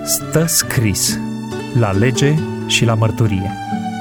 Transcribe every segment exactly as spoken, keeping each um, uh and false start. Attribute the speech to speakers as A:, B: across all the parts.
A: Stă scris la lege și la mărturie.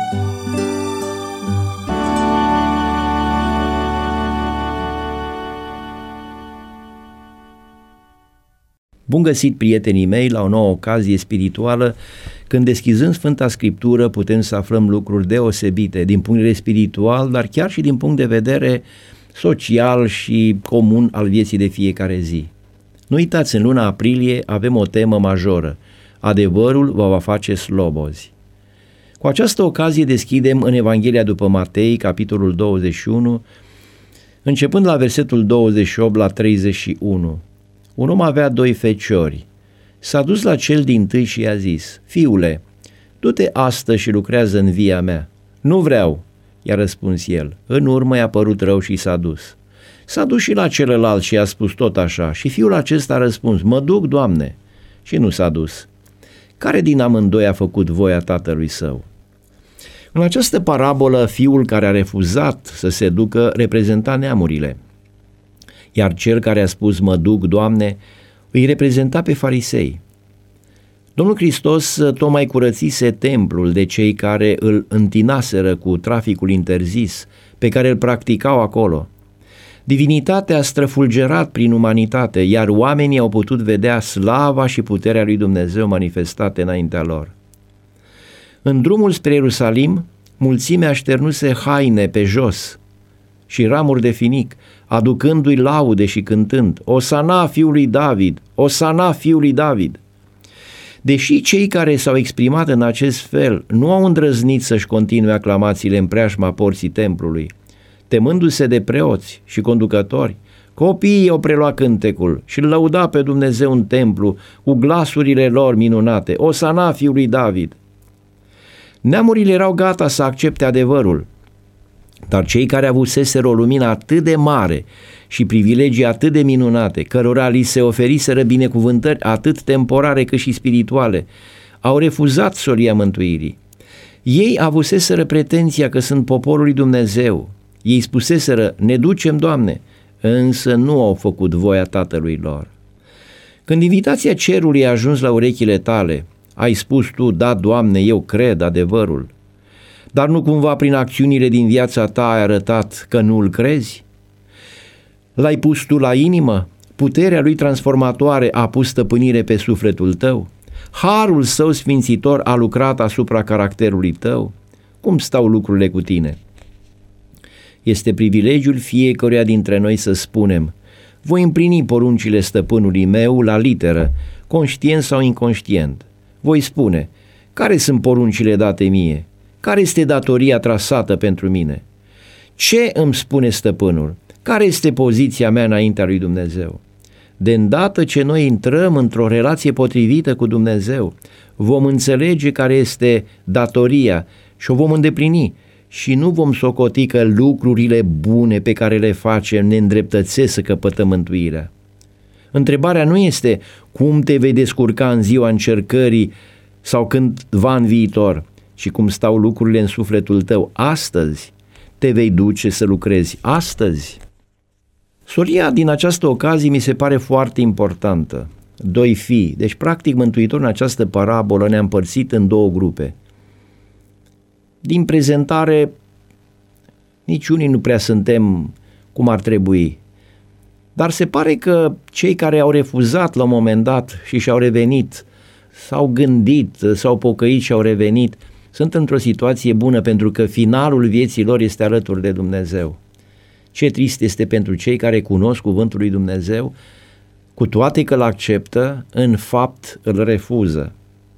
B: Bun găsit, prietenii mei, la o nouă ocazie spirituală, când deschizând Sfânta Scriptură putem să aflăm lucruri deosebite din punct de vedere spiritual, dar chiar și din punct de vedere social și comun al vieții de fiecare zi. Nu uitați, în luna aprilie avem o temă majoră: adevărul vă va face slobozi. Cu această ocazie deschidem în Evanghelia după Matei, capitolul douăzeci și unu, începând la versetul douăzeci și opt la treizeci și unu. Un om avea doi feciori. S-a dus la cel dintâi și i-a zis: Fiule, du-te astăzi și lucrează în via mea. Nu vreau, i-a răspuns el. În urmă i-a părut rău și s-a dus. S-a dus și la celălalt și i-a spus tot așa, și fiul acesta a răspuns: Mă duc, Doamne, și nu s-a dus. Care din amândoi a făcut voia tatălui său? În această parabolă, fiul care a refuzat să se ducă reprezenta neamurile, iar cel care a spus mă duc, Doamne, îi reprezenta pe farisei. Domnul Hristos tocmai curățise templul de cei care îl întinaseră cu traficul interzis pe care îl practicau acolo. Divinitatea a străfulgerat prin umanitate, iar oamenii au putut vedea slava și puterea lui Dumnezeu manifestate înaintea lor. În drumul spre Ierusalim, mulțimea șternuse haine pe jos și ramuri de finic, aducându-i laude și cântând: Osana fiului David, Osana fiului David. Deși cei care s-au exprimat în acest fel nu au îndrăznit să-și continue aclamațiile în preajma porții templului, temându-se de preoți și conducători, copiii au preluat cântecul și îl lăuda pe Dumnezeu în templu cu glasurile lor minunate: Osana fiului David. Neamurile erau gata să accepte adevărul, dar cei care avuseseră o lumină atât de mare și privilegii atât de minunate, cărora li se oferiseră binecuvântări atât temporare cât și spirituale, au refuzat solia mântuirii. Ei avuseseră pretenția că sunt poporul lui Dumnezeu. Ei spuseseră: ne ducem, Doamne, însă nu au făcut voia Tatălui lor. Când invitația cerului a ajuns la urechile tale, ai spus tu: da, Doamne, eu cred adevărul. Dar nu cumva prin acțiunile din viața ta ai arătat că nu îl crezi? L-ai pus tu la inimă? Puterea lui transformatoare a pus stăpânire pe sufletul tău? Harul său sfințitor a lucrat asupra caracterului tău? Cum stau lucrurile cu tine? Este privilegiul fiecăruia dintre noi să spunem: voi împlini poruncile stăpânului meu la literă, conștient sau inconștient. Voi spune: care sunt poruncile date mie? Care este datoria trasată pentru mine? Ce îmi spune stăpânul? Care este poziția mea înaintea lui Dumnezeu? De îndată ce noi intrăm într-o relație potrivită cu Dumnezeu, vom înțelege care este datoria și o vom îndeplini și nu vom socoti că lucrurile bune pe care le facem ne îndreptățesc să căpătăm mântuirea. Întrebarea nu este cum te vei descurca în ziua încercării sau cândva în viitor, ci cum stau lucrurile în sufletul tău astăzi. Te vei duce să lucrezi astăzi? Solia din această ocazie mi se pare foarte importantă. Doi fii. Deci, practic, Mântuitorul în această parabolă ne-a împărțit în două grupe. Din prezentare, niciunii nu prea suntem cum ar trebui. Dar se pare că cei care au refuzat la un moment dat și și-au revenit, s-au gândit, s-au pocăit și au revenit, sunt într-o situație bună, pentru că finalul vieții lor este alături de Dumnezeu. Ce trist este pentru cei care cunosc cuvântul lui Dumnezeu, cu toate că îl acceptă, în fapt îl refuză.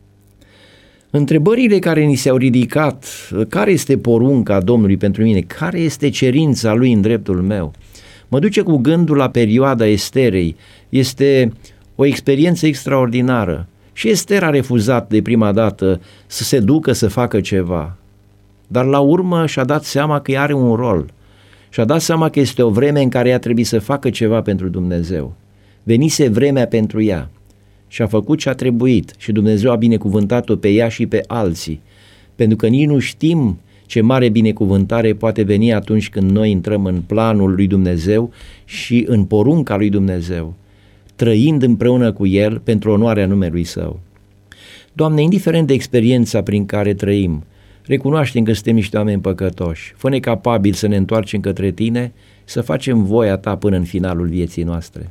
B: Întrebările care ni s-au ridicat: care este porunca Domnului pentru mine? Care este cerința lui în dreptul meu? Mă duce cu gândul la perioada Esterei. Este o experiență extraordinară. Și Ester a refuzat de prima dată să se ducă să facă ceva, dar la urmă și-a dat seama că are un rol, și-a dat seama că este o vreme în care ea trebuie să facă ceva pentru Dumnezeu. Venise vremea pentru ea și a făcut ce a trebuit și Dumnezeu a binecuvântat-o pe ea și pe alții, pentru că nici nu știm ce mare binecuvântare poate veni atunci când noi intrăm în planul lui Dumnezeu și în porunca lui Dumnezeu, trăind împreună cu El pentru onoarea numelui Său. Doamne, indiferent de experiența prin care trăim, recunoaștem că suntem niște oameni păcătoși, fă-ne capabili să ne întoarcem către Tine, să facem voia Ta până în finalul vieții noastre.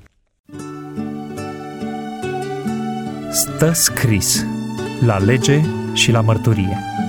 A: Stă scris la lege și la mărturie.